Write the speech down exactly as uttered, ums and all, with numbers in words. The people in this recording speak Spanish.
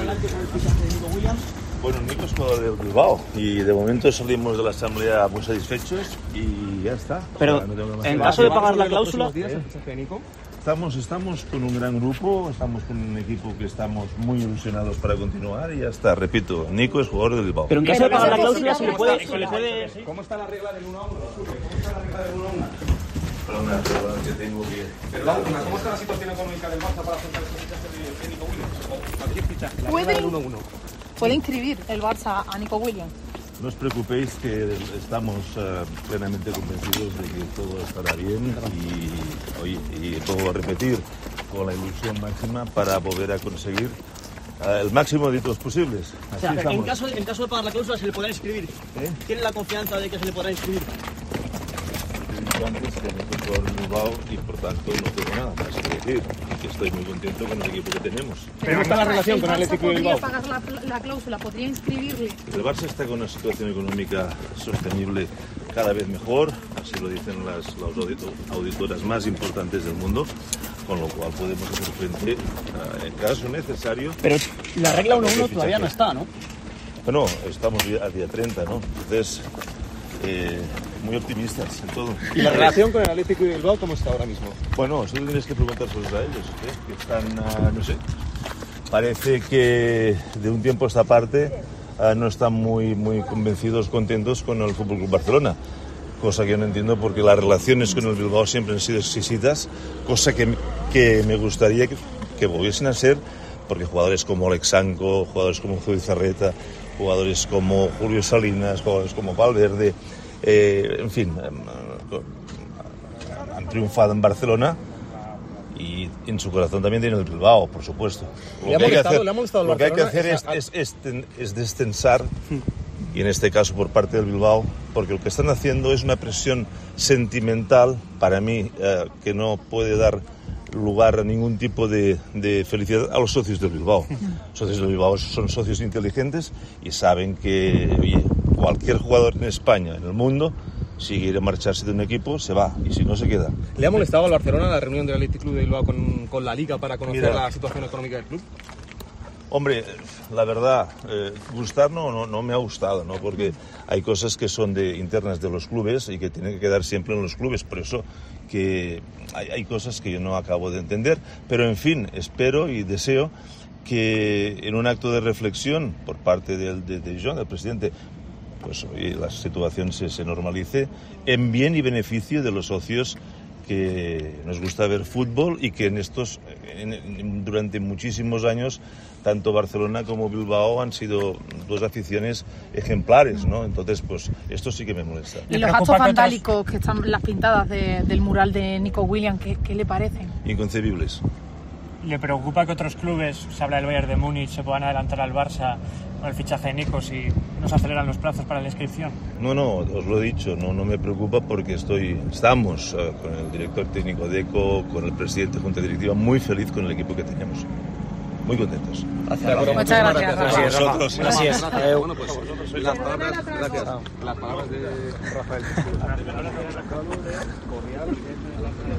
adelante con el fichaje de Nico Williams? Bueno, Nico es jugador del Bilbao y de momento salimos de la asamblea muy satisfechos y ya está. Pero, o sea, no tengo más en que caso de decir. pagar la cláusula... ¿Eh? Estamos, estamos con un gran grupo, estamos con un equipo que estamos muy ilusionados para continuar y ya está. Repito, Nico es jugador del Bilbao. Pero en caso de pagar la cláusula se le puede... Se le puede... ¿Cómo está la regla del uno a uno? ¿Cómo está la regla del uno a uno? Perdona, perdona, que tengo que... Perdón, ¿cómo está la situación económica del Barça para afrontar este fichaje de Nico Williams? Cualquier fichaje, la regla del uno a uno. ¿Puede inscribir el Barça a Nico Williams? No os preocupéis que estamos uh, plenamente convencidos de que todo estará bien y, oye, y puedo repetir, con la ilusión máxima para poder a conseguir uh, el máximo de hitos posibles. Así O sea, estamos. en caso, en caso de pagar la cláusula se le podrá inscribir. ¿Eh? ¿Tiene la confianza de que se le podrá inscribir? He dicho antes que me he jugador en Bilbao y por tanto no tengo nada más que decir y que estoy muy contento con el equipo que tenemos. Pero ¿cómo está la relación con el Atlético de Bilbao? ¿Podría pagar la, la cláusula? ¿Podría inscribirle? El Barça está con una situación económica sostenible cada vez mejor, así lo dicen las, las audito- auditoras más importantes del mundo, con lo cual podemos hacer frente, uh, en caso necesario... Pero la regla uno a uno fichaje. todavía no está, ¿no? Bueno, estamos a día treinta, ¿no? Entonces, eh, muy optimistas en todo. ¿Y la relación con el Atlético de Bilbao cómo está ahora mismo? Bueno, eso tienes que preguntárselos a ellos, ¿eh? Que están, uh, no sé, parece que de un tiempo a esta parte uh, no están muy, muy convencidos, contentos con el F C Barcelona, cosa que yo no entiendo porque las relaciones con el Bilbao siempre han sido exquisitas, cosa que, que me gustaría que, que volviesen a ser, porque jugadores como Alexanco, jugadores como Zubizarreta, jugadores como Julio Salinas, jugadores como Valverde, eh, en fin, eh, han triunfado en Barcelona y en su corazón también tiene el Bilbao, por supuesto. Lo ¿Le que ha hay que molestado- hacer, le ha molestado al lo que hay que Barcelona hacer es, esa- es, es, es destensar, y en este caso por parte del Bilbao, porque lo que están haciendo es una presión sentimental, para mí, eh, que no puede dar lugar a ningún tipo de, de felicidad a los socios del Bilbao. Los socios del Bilbao son socios inteligentes y saben que, oye, cualquier jugador en España, en el mundo, si quiere marcharse de un equipo, se va, y si no, se queda. ¿Le ha molestado al Barcelona la reunión del Atlético de Bilbao con, con la Liga para conocer Mira. la situación económica del club? Hombre, la verdad, eh, gustar no, no, no me ha gustado, ¿no? Porque hay cosas que son de, internas de los clubes y que tienen que quedar siempre en los clubes. Por eso que hay, hay cosas que yo no acabo de entender. Pero, en fin, espero y deseo que en un acto de reflexión por parte del, de, de Joan, del presidente, pues oye, la situación se, se normalice en bien y beneficio de los socios que nos gusta ver fútbol y que en estos en, en, durante muchísimos años tanto Barcelona como Bilbao han sido dos aficiones ejemplares, ¿no? Entonces, pues esto sí que me molesta. ¿Y los actos vandálicos que están las pintadas de, del mural de Nico Williams, ¿qué, qué le parecen? Inconcebibles. ¿Le preocupa que otros clubes, se habla del Bayern de Múnich, se puedan adelantar al Barça con el fichaje de Nico si no se aceleran los plazos para la inscripción? No, no, os lo he dicho, no, no me preocupa porque estoy, estamos uh, con el director técnico de ECO, con el presidente de Junta Directiva, muy feliz con el equipo que tenemos. Muy contentos. Gracias. Muchas gracias. Gracias a vosotros. Gracias. Gracias. Bueno, pues las palabras, gracias. Las palabras de Rafael.